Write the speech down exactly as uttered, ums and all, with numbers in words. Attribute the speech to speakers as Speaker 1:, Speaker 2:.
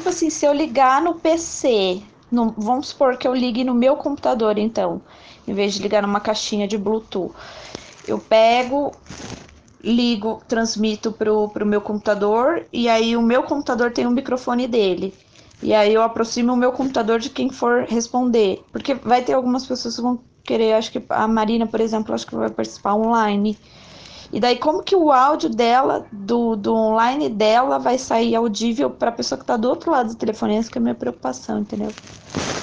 Speaker 1: tipo assim, se eu ligar no P C, no- vamos supor que eu ligue no meu computador, então, em vez de ligar numa caixinha de Bluetooth, eu pego, ligo, transmito pro, pro meu computador, e aí o meu computador tem um microfone dele. E aí eu aproximo o meu computador de quem for responder. Porque vai ter algumas pessoas que vão querer, acho que a Marina, por exemplo, acho que vai participar online. E daí como que o áudio dela, do, do online dela, vai sair audível para a pessoa que está do outro lado do telefone? Essa que é a minha preocupação, entendeu?